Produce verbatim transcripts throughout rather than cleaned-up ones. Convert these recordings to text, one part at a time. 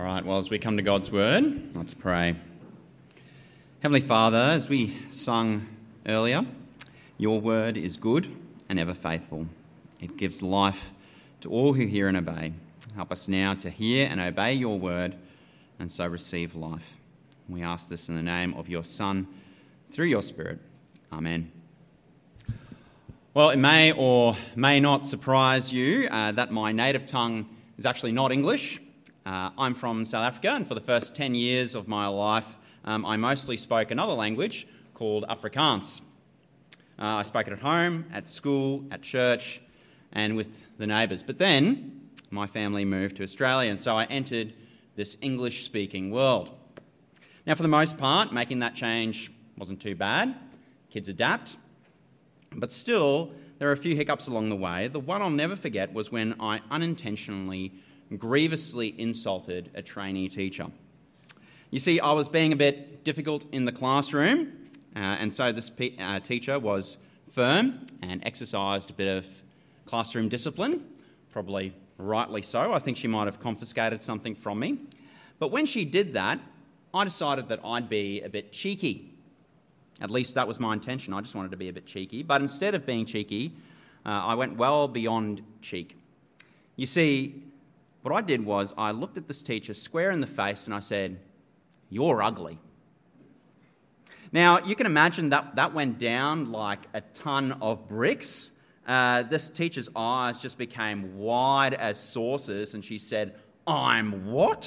All right, well, as we come to God's Word, let's pray. Heavenly Father, as we sung earlier, your Word is good and ever faithful. It gives life to all who hear and obey. Help us now to hear and obey your Word and so receive life. We ask this in the name of your Son, through your Spirit. Amen. Well, it may or may not surprise you uh, that my native tongue is actually not English. Uh, I'm from South Africa, and for the first ten years of my life, um, I mostly spoke another language called Afrikaans. Uh, I spoke it at home, at school, at church, and with the neighbours. But then my family moved to Australia, and so I entered this English-speaking world. Now, for the most part, making that change wasn't too bad. Kids adapt. But still, there are a few hiccups along the way. The one I'll never forget was when I unintentionally, grievously insulted a trainee teacher. You see, I was being a bit difficult in the classroom, uh, and so this pe- uh, teacher was firm and exercised a bit of classroom discipline, probably rightly so. I think she might have confiscated something from me. But when she did that, I decided that I'd be a bit cheeky. At least that was my intention. I just wanted to be a bit cheeky. But instead of being cheeky, uh, I went well beyond cheek. You see, what I did was I looked at this teacher square in the face and I said, "You're ugly." Now, you can imagine that that went down like a ton of bricks. Uh, this teacher's eyes just became wide as saucers and she said, "I'm what?"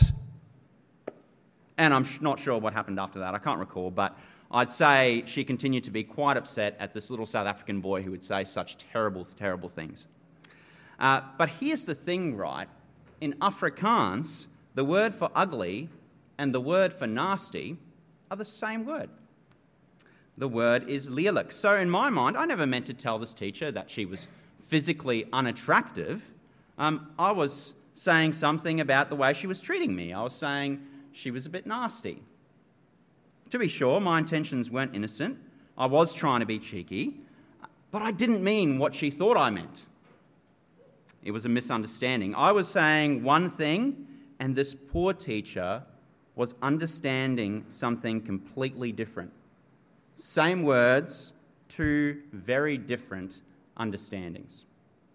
And I'm not sure what happened after that. I can't recall, but I'd say she continued to be quite upset at this little South African boy who would say such terrible, terrible things. Uh, but here's the thing, right? In Afrikaans, the word for ugly and the word for nasty are the same word. The word is lelik. So in my mind, I never meant to tell this teacher that she was physically unattractive. Um, I was saying something about the way she was treating me. I was saying she was a bit nasty. To be sure, my intentions weren't innocent. I was trying to be cheeky, but I didn't mean what she thought I meant. It was a misunderstanding. I was saying one thing, and this poor teacher was understanding something completely different. Same words, two very different understandings.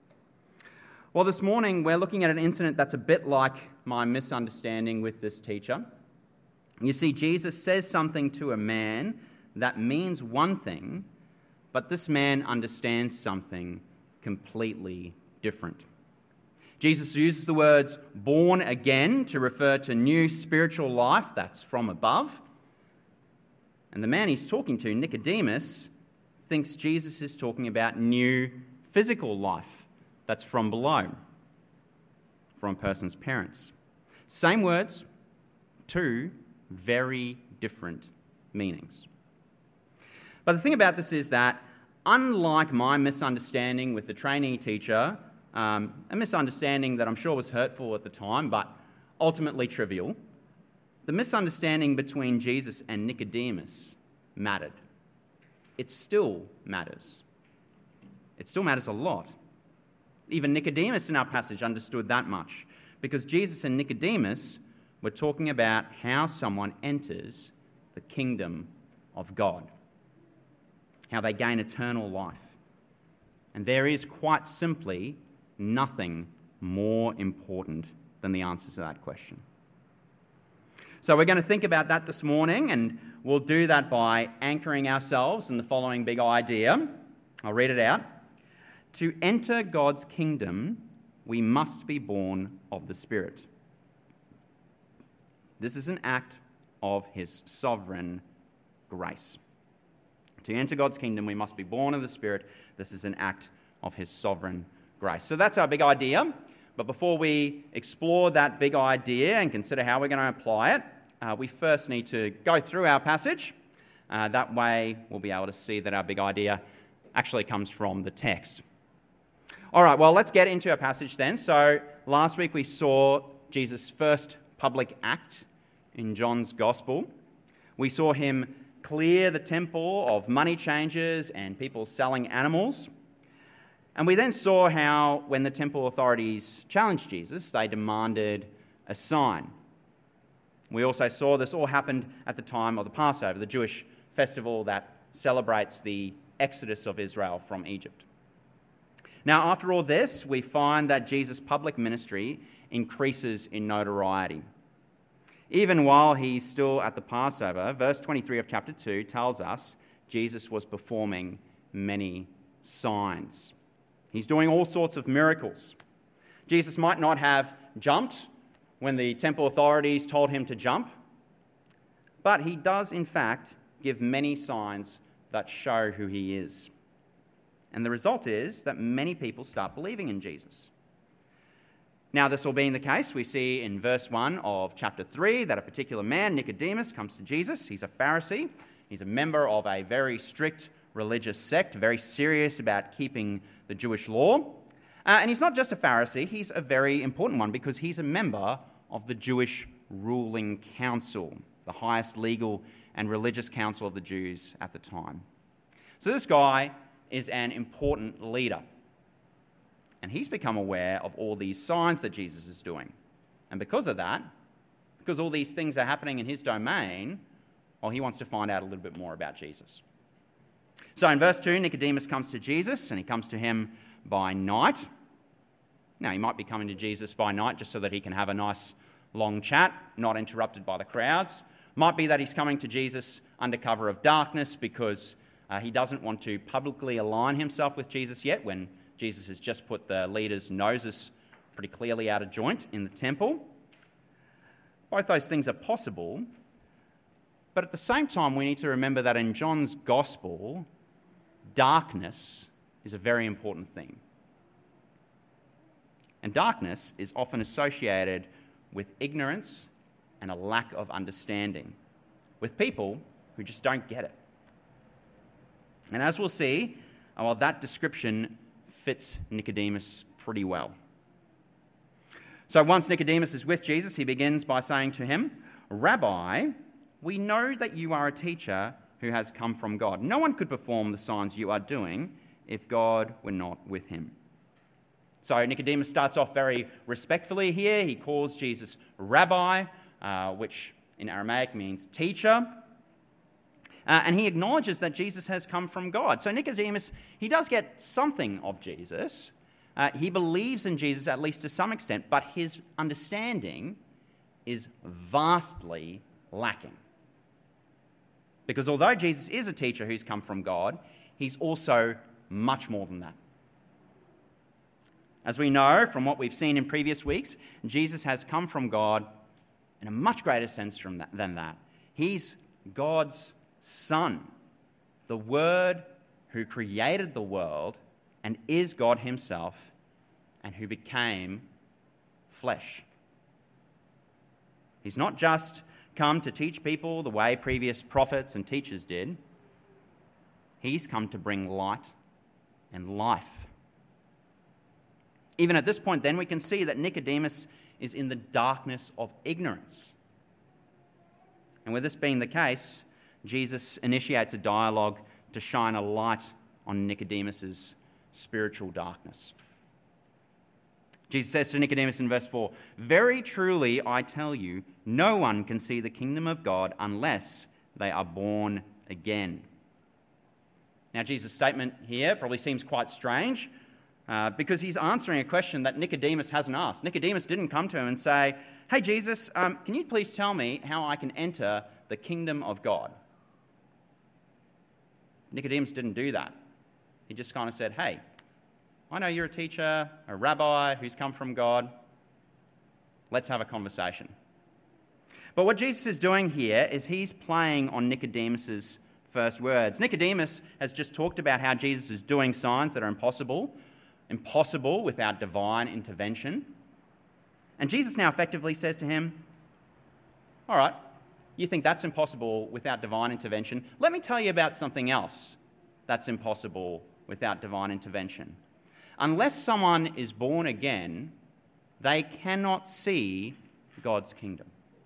Well, this morning we're looking at an incident that's a bit like my misunderstanding with this teacher. You see, Jesus says something to a man that means one thing, but this man understands something completely different. Jesus uses the words born again to refer to new spiritual life that's from above. And the man he's talking to, Nicodemus, thinks Jesus is talking about new physical life that's from below, from a person's parents. Same words, two very different meanings. But the thing about this is that, unlike my misunderstanding with the trainee teacher, um, a misunderstanding that I'm sure was hurtful at the time, but ultimately trivial, the misunderstanding between Jesus and Nicodemus mattered. It still matters. It still matters a lot. Even Nicodemus in our passage understood that much, because Jesus and Nicodemus we're talking about how someone enters the kingdom of God, how they gain eternal life. And there is quite simply nothing more important than the answer to that question. So we're going to think about that this morning, and we'll do that by anchoring ourselves in the following big idea. I'll read it out. To enter God's kingdom, we must be born of the Spirit. This is an act of his sovereign grace. To enter God's kingdom, we must be born of the Spirit. This is an act of his sovereign grace. So that's our big idea. But before we explore that big idea and consider how we're going to apply it, uh, we first need to go through our passage. Uh, that way, we'll be able to see that our big idea actually comes from the text. All right, well, let's get into our passage then. So last week we saw Jesus' first public act in John's Gospel. We saw him clear the temple of money changers and people selling animals. And we then saw how when the temple authorities challenged Jesus, they demanded a sign. We also saw this all happened at the time of the Passover, the Jewish festival that celebrates the exodus of Israel from Egypt. Now, after all this, we find that Jesus' public ministry increases in notoriety. Even while he's still at the Passover, verse twenty-three of chapter two tells us Jesus was performing many signs. He's doing all sorts of miracles. Jesus might not have jumped when the temple authorities told him to jump, but he does, in fact, give many signs that show who he is. And the result is that many people start believing in Jesus. Now, this all being the case, we see in verse one of chapter three that a particular man, Nicodemus, comes to Jesus. He's a Pharisee. He's a member of a very strict religious sect, very serious about keeping the Jewish law. Uh, and he's not just a Pharisee, he's a very important one because he's a member of the Jewish ruling council, the highest legal and religious council of the Jews at the time. So this guy is an important leader. And he's become aware of all these signs that Jesus is doing. And because of that, because all these things are happening in his domain, well, he wants to find out a little bit more about Jesus. So in verse two, Nicodemus comes to Jesus, and he comes to him by night. Now, he might be coming to Jesus by night just so that he can have a nice long chat, not interrupted by the crowds. Might be that he's coming to Jesus under cover of darkness because uh, he doesn't want to publicly align himself with Jesus yet when Jesus has just put the leaders' noses pretty clearly out of joint in the temple. Both those things are possible, but at the same time, we need to remember that in John's Gospel, darkness is a very important thing. And darkness is often associated with ignorance and a lack of understanding, with people who just don't get it. And as we'll see, well, that description fits Nicodemus pretty well. So once Nicodemus is with Jesus, he begins by saying to him, "Rabbi, we know that you are a teacher who has come from God. No one could perform the signs you are doing if God were not with him." So Nicodemus starts off very respectfully here. He calls Jesus Rabbi, uh, which in Aramaic means teacher. Uh, and he acknowledges that Jesus has come from God. So Nicodemus, he does get something of Jesus. Uh, he believes in Jesus at least to some extent, but his understanding is vastly lacking. Because although Jesus is a teacher who's come from God, he's also much more than that. As we know from what we've seen in previous weeks, Jesus has come from God in a much greater sense from that, than that. He's God's Son, the Word who created the world and is God himself and who became flesh. He's not just come to teach people the way previous prophets and teachers did. He's come to bring light and life. Even at this point, then, we can see that Nicodemus is in the darkness of ignorance. And with this being the case, Jesus initiates a dialogue to shine a light on Nicodemus's spiritual darkness. Jesus says to Nicodemus in verse four, "Very truly I tell you, no one can see the kingdom of God unless they are born again." Now, Jesus' statement here probably seems quite strange uh, because he's answering a question that Nicodemus hasn't asked. Nicodemus didn't come to him and say, "Hey, Jesus, um, can you please tell me how I can enter the kingdom of God?" Nicodemus didn't do that. He just kind of said, "Hey, I know you're a teacher, a rabbi who's come from God. Let's have a conversation." But what Jesus is doing here is he's playing on Nicodemus's first words. Nicodemus has just talked about how Jesus is doing signs that are impossible, impossible without divine intervention. And Jesus now effectively says to him, "All right, you think that's impossible without divine intervention? Let me tell you about something else that's impossible without divine intervention. Unless someone is born again, they cannot see God's kingdom."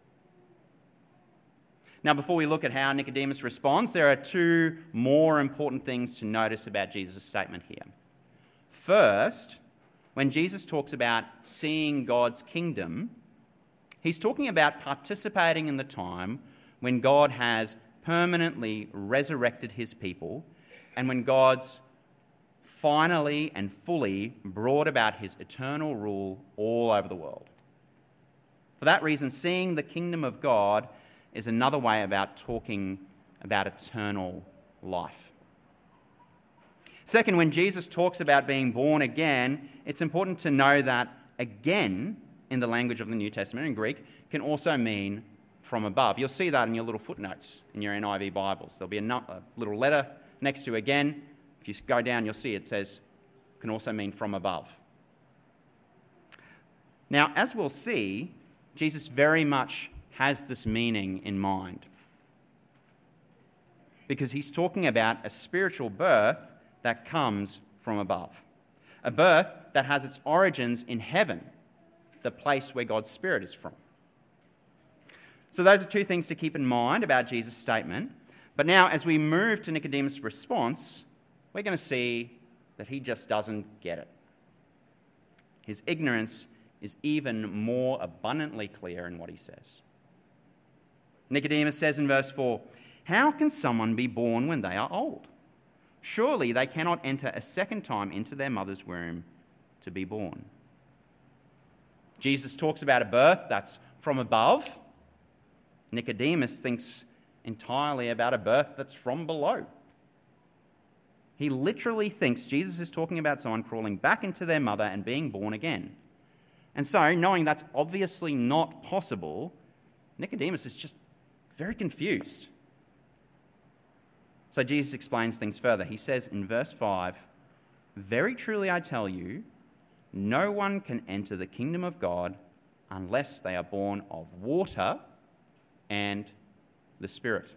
Now, before we look at how Nicodemus responds, there are two more important things to notice about Jesus' statement here. First, when Jesus talks about seeing God's kingdom, He's talking about participating in the time when God has permanently resurrected his people and when God's finally and fully brought about his eternal rule all over the world. For that reason, seeing the kingdom of God is another way about talking about eternal life. Second, when Jesus talks about being born again, it's important to know that again, in the language of the New Testament in Greek, can also mean from above. You'll see that in your little footnotes in your N I V Bibles. There'll be a, no- a little letter next to again. If you go down, you'll see it says, can also mean from above. Now, as we'll see, Jesus very much has this meaning in mind, because he's talking about a spiritual birth that comes from above, a birth that has its origins in heaven, the place where God's Spirit is from. So those are two things to keep in mind about Jesus' statement. But now, as we move to Nicodemus' response, we're going to see that he just doesn't get it. His ignorance is even more abundantly clear in what he says. Nicodemus says in verse four, "How can someone be born when they are old? Surely they cannot enter a second time into their mother's womb to be born." Jesus talks about a birth that's from above. Nicodemus thinks entirely about a birth that's from below. He literally thinks Jesus is talking about someone crawling back into their mother and being born again. And so, knowing that's obviously not possible, Nicodemus is just very confused. So Jesus explains things further. He says in verse five, "Very truly I tell you, no one can enter the kingdom of God unless they are born of water and the Spirit."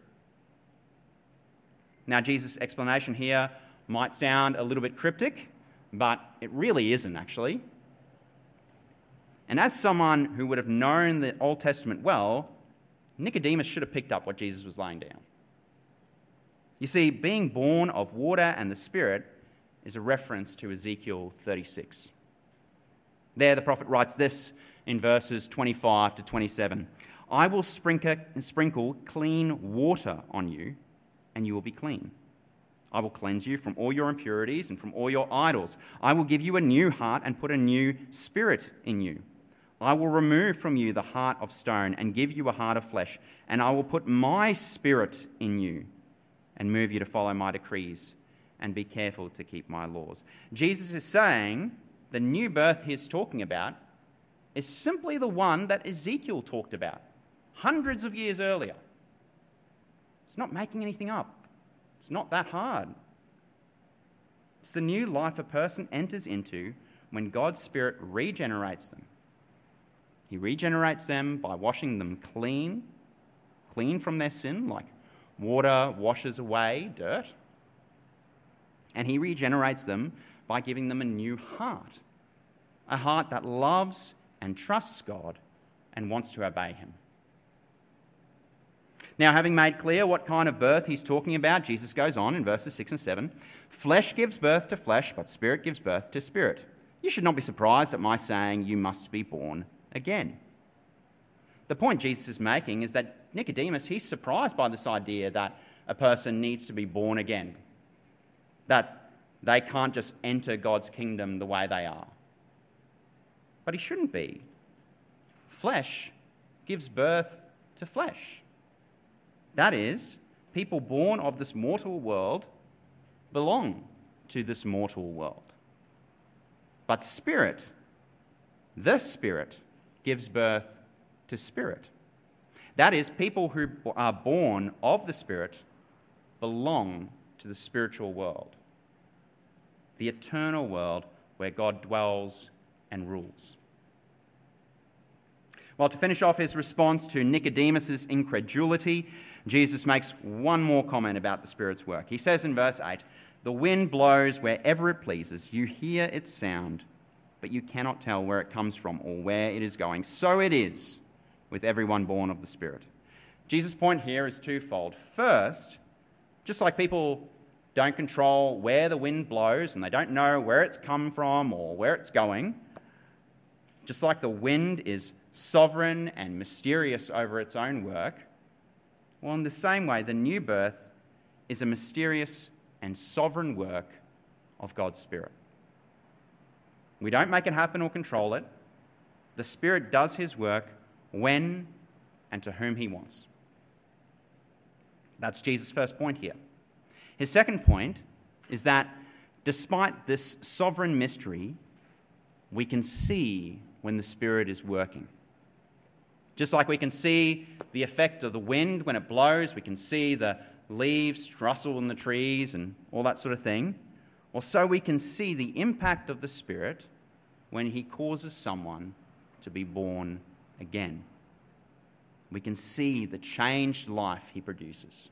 Now, Jesus' explanation here might sound a little bit cryptic, but it really isn't actually. And as someone who would have known the Old Testament well, Nicodemus should have picked up what Jesus was laying down. You see, being born of water and the Spirit is a reference to Ezekiel thirty-six. There, the prophet writes this in verses twenty-five to twenty-seven. "I will sprinkle clean water on you, and you will be clean. I will cleanse you from all your impurities and from all your idols. I will give you a new heart and put a new spirit in you. I will remove from you the heart of stone and give you a heart of flesh, and I will put my spirit in you and move you to follow my decrees and be careful to keep my laws." Jesus is saying the new birth he's talking about is simply the one that Ezekiel talked about hundreds of years earlier. It's not making anything up. It's not that hard. It's the new life a person enters into when God's Spirit regenerates them. He regenerates them by washing them clean, clean from their sin, like water washes away dirt. And he regenerates them by giving them a new heart, a heart that loves and trusts God and wants to obey him. Now, having made clear what kind of birth he's talking about, Jesus goes on in verses six and seven. "Flesh gives birth to flesh, but spirit gives birth to spirit. You should not be surprised at my saying you must be born again." The point Jesus is making is that Nicodemus, he's surprised by this idea that a person needs to be born again, that they can't just enter God's kingdom the way they are. But he shouldn't be. Flesh gives birth to flesh. That is, people born of this mortal world belong to this mortal world. But spirit, the Spirit, gives birth to spirit. That is, people who are born of the Spirit belong to the spiritual world, the eternal world where God dwells and rules. Well, to finish off his response to Nicodemus' incredulity, Jesus makes one more comment about the Spirit's work. He says in verse eight, "The wind blows wherever it pleases. You hear its sound, but you cannot tell where it comes from or where it is going. So it is with everyone born of the Spirit." Jesus' point here is twofold. First, just like people don't control where the wind blows and they don't know where it's come from or where it's going, just like the wind is sovereign and mysterious over its own work, well, in the same way, the new birth is a mysterious and sovereign work of God's Spirit. We don't make it happen or control it. The Spirit does his work when and to whom he wants. That's Jesus' first point here. His second point is that despite this sovereign mystery, we can see when the Spirit is working. Just like we can see the effect of the wind when it blows, we can see the leaves rustle in the trees and all that sort of thing. Or so we can see the impact of the Spirit when he causes someone to be born again. We can see the changed life he produces.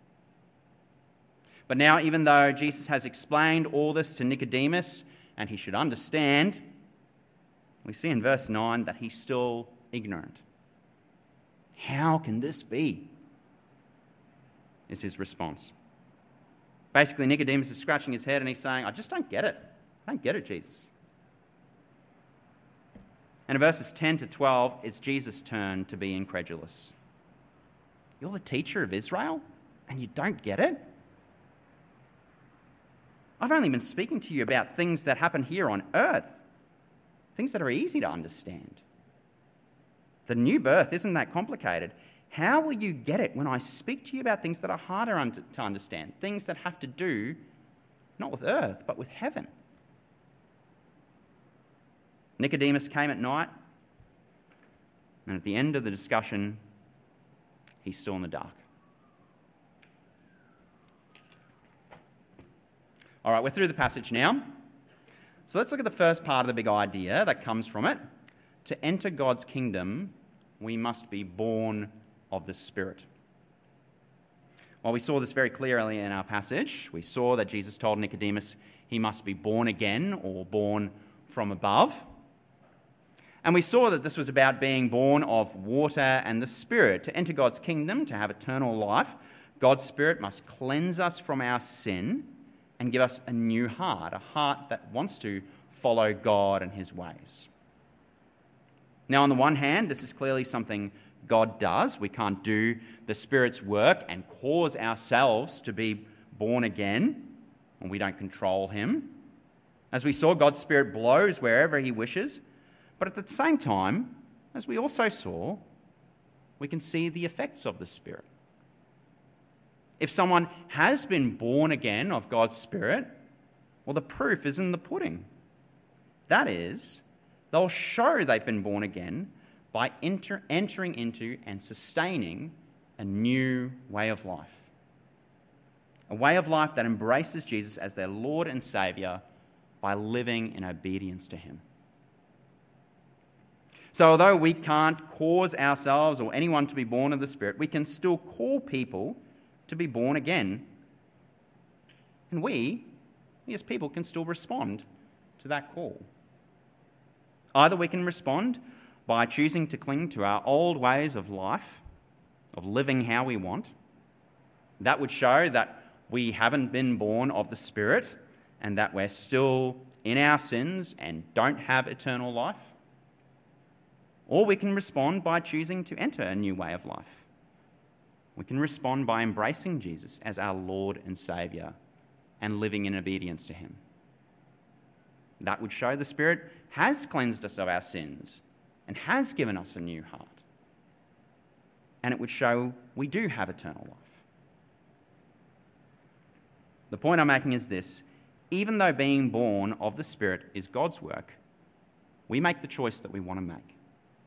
But now, even though Jesus has explained all this to Nicodemus, and he should understand, we see in verse nine that he's still ignorant. How can this be? Is his response. Basically, Nicodemus is scratching his head and he's saying, I just don't get it. I don't get it, Jesus. And in verses ten to twelve, it's Jesus' turn to be incredulous. You're the teacher of Israel and you don't get it? I've only been speaking to you about things that happen here on earth, things that are easy to understand. The new birth isn't that complicated. How will you get it when I speak to you about things that are harder un- to understand, things that have to do not with earth, but with heaven? Nicodemus came at night, and at the end of the discussion, he's still in the dark. All right, we're through the passage now. So let's look at the first part of the big idea that comes from it. To enter God's kingdom, we must be born of the Spirit. Well, we saw this very clearly in our passage. We saw that Jesus told Nicodemus he must be born again or born from above. And we saw that this was about being born of water and the Spirit. To enter God's kingdom, to have eternal life, God's Spirit must cleanse us from our sin and give us a new heart, a heart that wants to follow God and his ways. Now, on the one hand, this is clearly something God does. We can't do the Spirit's work and cause ourselves to be born again, and we don't control him. As we saw, God's Spirit blows wherever he wishes. But at the same time, as we also saw, we can see the effects of the Spirit. If someone has been born again of God's Spirit, well, the proof is in the pudding. That is, they'll show they've been born again by enter, entering into and sustaining a new way of life. A way of life that embraces Jesus as their Lord and Saviour by living in obedience to him. So although we can't cause ourselves or anyone to be born of the Spirit, we can still call people to be born again. And we, we as people, can still respond to that call. Either we can respond by choosing to cling to our old ways of life, of living how we want. That would show that we haven't been born of the Spirit and that we're still in our sins and don't have eternal life. Or we can respond by choosing to enter a new way of life. We can respond by embracing Jesus as our Lord and Saviour and living in obedience to him. That would show the Spirit has cleansed us of our sins and has given us a new heart. And it would show we do have eternal life. The point I'm making is this: even though being born of the Spirit is God's work, we make the choice that we want to make.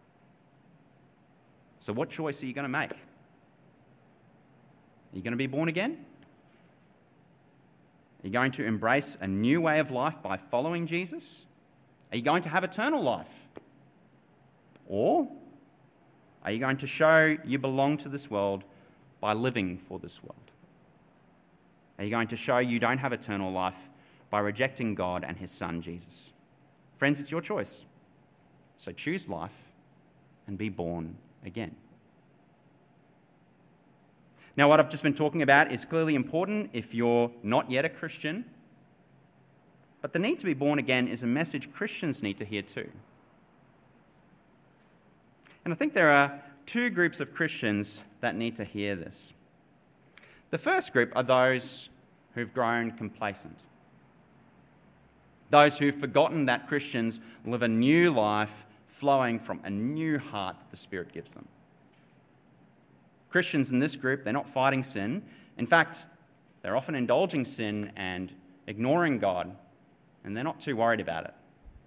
So what choice are you going to make? Are you going to be born again? Are you going to embrace a new way of life by following Jesus? Are you going to have eternal life? Or are you going to show you belong to this world by living for this world? Are you going to show you don't have eternal life by rejecting God and his Son, Jesus? Friends, it's your choice. So choose life and be born again. Now, what I've just been talking about is clearly important if you're not yet a Christian, but the need to be born again is a message Christians need to hear too. And I think there are two groups of Christians that need to hear this. The first group are those who've grown complacent. Those who've forgotten that Christians live a new life flowing from a new heart that the Spirit gives them. Christians in this group, they're not fighting sin. In fact, they're often indulging sin and ignoring God, and they're not too worried about it.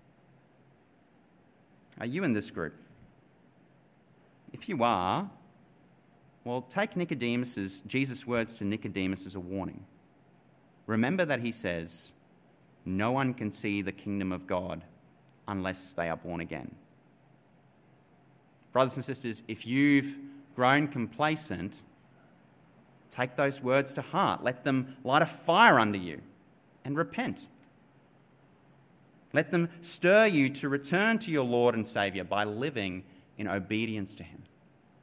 Are you in this group? If you are, well, take Nicodemus's, Jesus' words to Nicodemus as a warning. Remember that he says, "No one can see the kingdom of God unless they are born again." Brothers and sisters, if you've grown complacent, take those words to heart. Let them light a fire under you and repent. Let them stir you to return to your Lord and Saviour by living in obedience to him.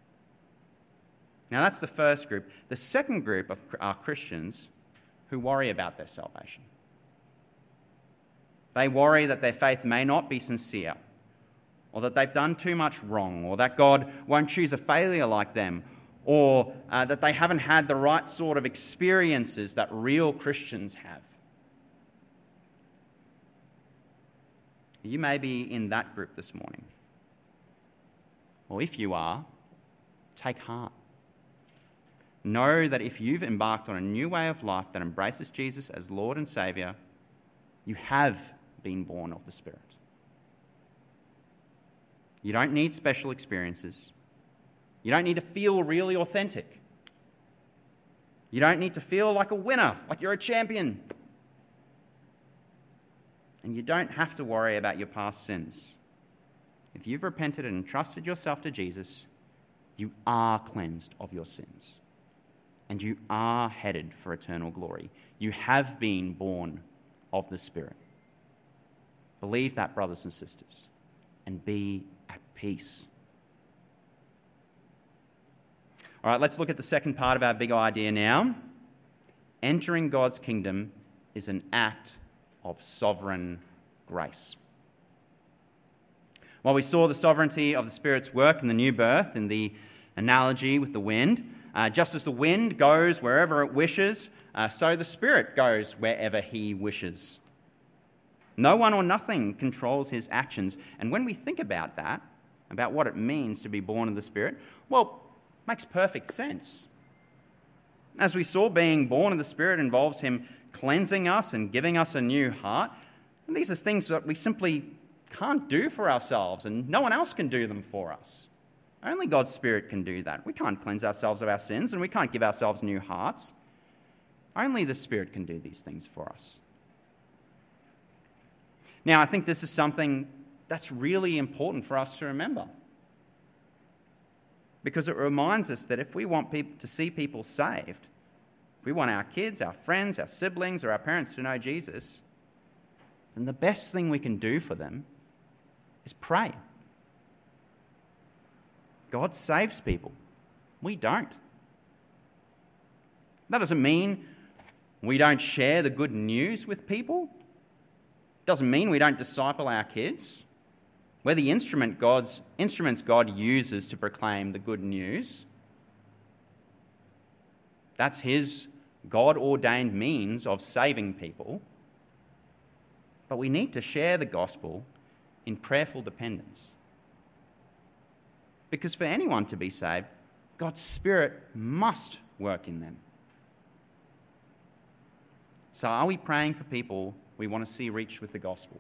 Now that's the first group. The second group of are Christians who worry about their salvation. They worry that their faith may not be sincere, or that they've done too much wrong, or that God won't choose a failure like them, or uh, that they haven't had the right sort of experiences that real Christians have. You may be in that group this morning. Or if you are, take heart. Know that if you've embarked on a new way of life that embraces Jesus as Lord and Saviour, you have been born of the Spirit. You don't need special experiences. You don't need to feel really authentic. You don't need to feel like a winner, like you're a champion. And you don't have to worry about your past sins. If you've repented and entrusted yourself to Jesus, you are cleansed of your sins. And you are headed for eternal glory. You have been born of the Spirit. Believe that, brothers and sisters, and be at peace. All right, let's look at the second part of our big idea now. Entering God's kingdom is an act of sovereign grace. While we saw the sovereignty of the Spirit's work in the new birth in the analogy with the wind, uh, just as the wind goes wherever it wishes, uh, so the Spirit goes wherever he wishes. No one or nothing controls his actions. And when we think about that, about what it means to be born of the Spirit, well, it makes perfect sense. As we saw, being born of the Spirit involves him cleansing us and giving us a new heart. And these are things that we simply can't do for ourselves, and no one else can do them for us. Only God's Spirit can do that. We can't cleanse ourselves of our sins, and we can't give ourselves new hearts. Only the Spirit can do these things for us. Now, I think this is something that's really important for us to remember, because it reminds us that if we want people to see people saved, if we want our kids, our friends, our siblings, or our parents to know Jesus, then the best thing we can do for them is pray. God saves people. We don't. That doesn't mean we don't share the good news with people. It doesn't mean we don't disciple our kids. We're the instrument God's instruments God uses to proclaim the good news. That's his God-ordained means of saving people. But we need to share the gospel in prayerful dependence. Because for anyone to be saved, God's Spirit must work in them. So are we praying for people we want to see reached with the gospel?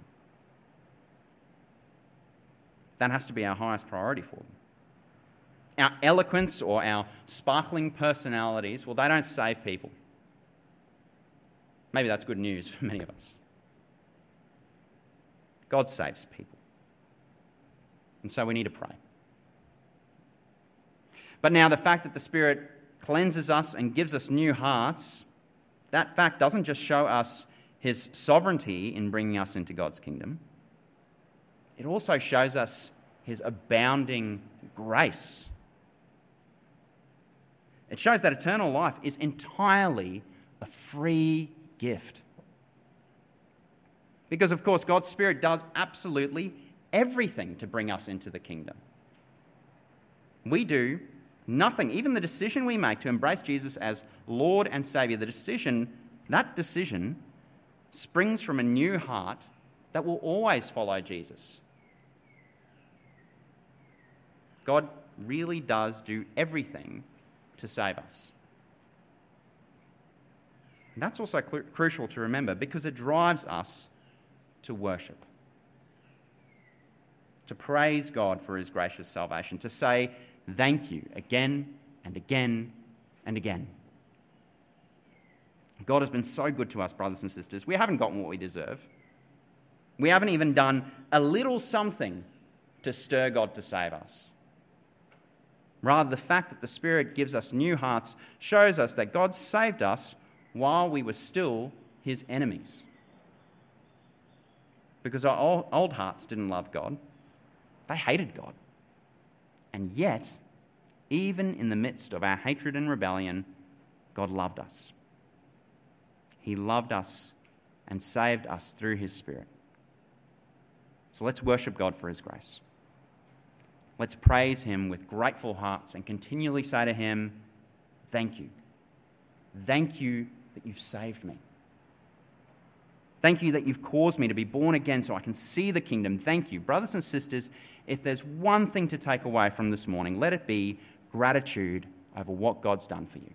That has to be our highest priority for them. Our eloquence or our sparkling personalities, well, they don't save people. Maybe that's good news for many of us. God saves people. And so we need to pray. But now the fact that the Spirit cleanses us and gives us new hearts, that fact doesn't just show us his sovereignty in bringing us into God's kingdom. It also shows us his abounding grace. It shows that eternal life is entirely a free gift. Because, of course, God's Spirit does absolutely everything to bring us into the kingdom. We do nothing. Even the decision we make to embrace Jesus as Lord and Saviour, the decision, that decision springs from a new heart that will always follow Jesus. God really does do everything to save us. And that's also cl- crucial to remember because it drives us to worship, to praise God for his gracious salvation, to say thank you again and again and again. God has been so good to us, brothers and sisters. We haven't gotten what we deserve. We haven't even done a little something to stir God to save us. Rather, the fact that the Spirit gives us new hearts shows us that God saved us while we were still his enemies. Because our old hearts didn't love God. They hated God. And yet, even in the midst of our hatred and rebellion, God loved us. He loved us and saved us through his Spirit. So let's worship God for his grace. Let's praise him with grateful hearts and continually say to him, thank you. Thank you that you've saved me. Thank you that you've caused me to be born again so I can see the kingdom. Thank you. Brothers and sisters, if there's one thing to take away from this morning, let it be gratitude over what God's done for you.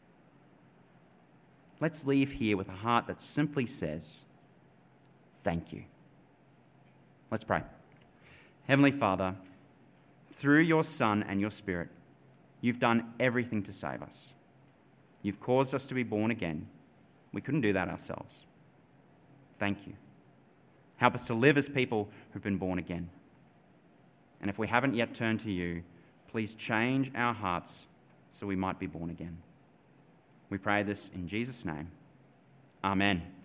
Let's leave here with a heart that simply says, thank you. Let's pray. Heavenly Father, through your Son and your Spirit, you've done everything to save us. You've caused us to be born again. We couldn't do that ourselves. Thank you. Help us to live as people who've been born again. And if we haven't yet turned to you, please change our hearts so we might be born again. We pray this in Jesus' name. Amen.